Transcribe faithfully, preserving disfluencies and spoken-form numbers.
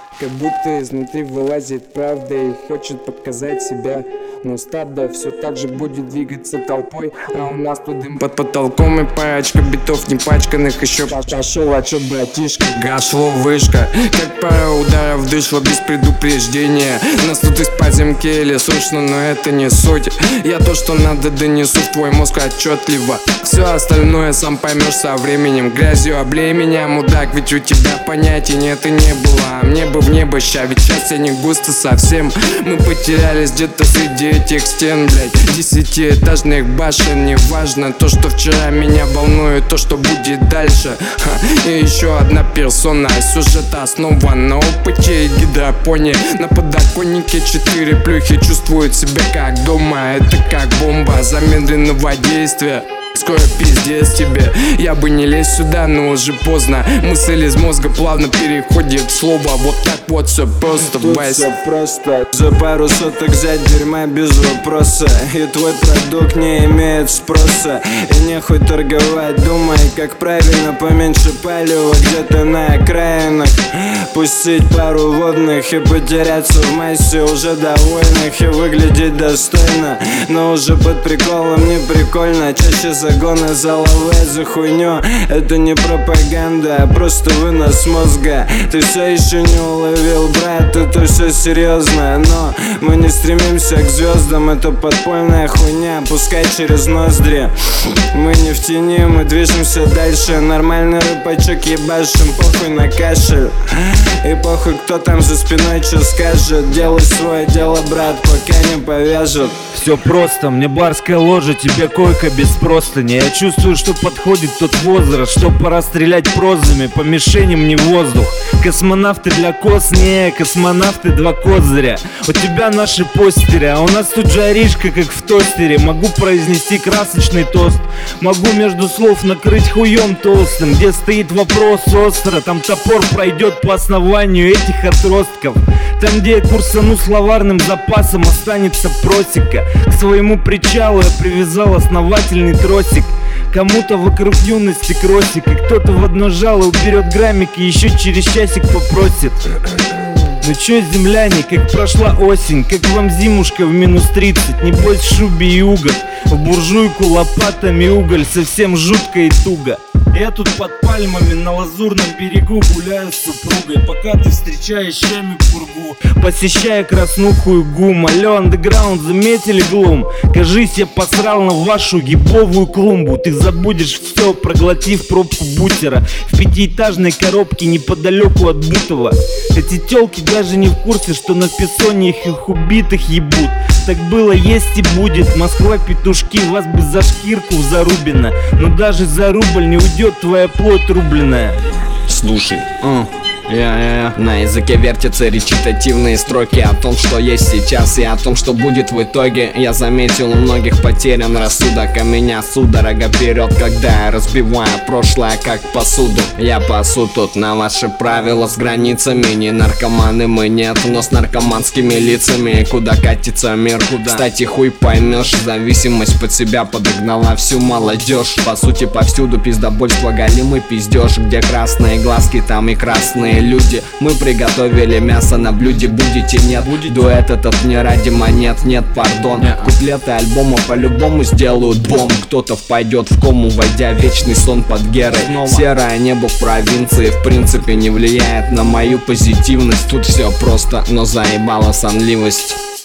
Как будто изнутри вылазит правда и хочет показать себя. Но стадо все так же будет двигаться толпой, а у нас тут дым под потолком и парочка битов непачканных. Еще пошел отчет, братишка. Гашло вышка, как пара ударов дышло без предупреждения. Нас тут из подземки или слышно, но это не суть. Я то, что надо, донесу в твой мозг отчетливо. Все остальное сам поймешь со временем. Грязью облей меня, мудак, ведь у тебя понятий нет и не было. А мне бы в небо ща, ведь сейчас я не густо совсем. Мы потерялись где-то среди этих стен, блять, десятиэтажных башен. Неважно то, что вчера меня волнует, то, что будет дальше. Ха. И еще одна персона, сюжет основан на опыте и гидропонии. На подоконнике четыре плюхи чувствуют себя как дома. Это как бомба замедленного действия. Скоро пиздец тебе, я бы не лезь сюда, но уже поздно. Мысль из мозга плавно переходит в слово. Вот так вот все просто, Тут все просто. За пару соток взять дерьма без вопроса. И твой продукт не имеет спроса. И нехуй торговать, думай, как правильно. Поменьше палева где-то на окраинах. Пустить пару водных и потеряться в массе уже довольных. И выглядеть достойно, но уже под приколом не прикольно. Чаще загоны за лавой, за хуйню. Это не пропаганда, а просто вынос мозга. Ты все еще не уловил, брат, это все серьезно. Но мы не стремимся к звездам, это подпольная хуйня. Пускай через ноздри. Мы не в тени, мы движемся дальше. Нормальный рыбачок ебашим, похуй на кашель. И похуй, кто там за спиной что скажет. Делай свое дело, брат, пока не повяжут. Все просто, мне барская ложа, тебе койка без простыни. Я чувствую, что подходит тот возраст, что пора стрелять прозами по мишеням, не в воздух. Космонавты для кос, не, космонавты два козыря. У тебя наши постеры, а у нас тут жаришка, как в тостере. Могу произнести красочный тост, могу между слов накрыть хуем толстым. Где стоит вопрос остро, там топор пройдет по основанию этих отростков. Там, где я курсану словарным запасом, останется просека. К своему причалу я привязал основательный тросик. Кому-то вокруг юности кросик, и кто-то в одно жало уберет граммик и еще через часик попросит. Ну чё, земляне, как прошла осень, как вам зимушка в минус тридцать. Небось в шубе и угол, в буржуйку лопатами уголь, совсем жутко и туго. Я тут под пальмами на лазурном берегу гуляю с супругой, пока ты встречаешь щами пургу, посещая краснуху и гум. Алло, андеграунд, заметили глум? Кажись, я посрал на вашу ебовую клумбу. Ты забудешь все, проглотив пробку бутера в пятиэтажной коробке неподалеку от Бутова. Эти тёлки даже не в курсе, что на песоне их убитых ебут. Так было, есть и будет. Москва, петушки, вас бы за шкирку зарубено. Но даже за рубль не уйдет твоя плоть рубленая. Слушай, uh. Yeah, yeah, yeah. На языке вертятся речитативные строки о том, что есть сейчас и о том, что будет в итоге. Я заметил, у многих потерян рассудок, а меня судорога берет, когда я разбиваю прошлое как посуду. Я пасу тут на ваши правила с границами. Не наркоманы мы, нет, но с наркоманскими лицами. Куда катится мир, куда? Кстати, хуй поймешь, зависимость под себя подогнала всю молодежь. По сути, повсюду пиздобольство, голимый пиздеж. Где красные глазки, там и красные люди. Мы приготовили мясо на блюде, будете нет. Будет. Дуэт этот не ради монет, нет, пардон. yeah. Куплеты альбома по-любому сделают бомб. Кто-то впадет в кому, войдя в вечный сон под Герой. Снова. Серое небо в провинции в принципе не влияет на мою позитивность. Тут все просто, но заебала сонливость.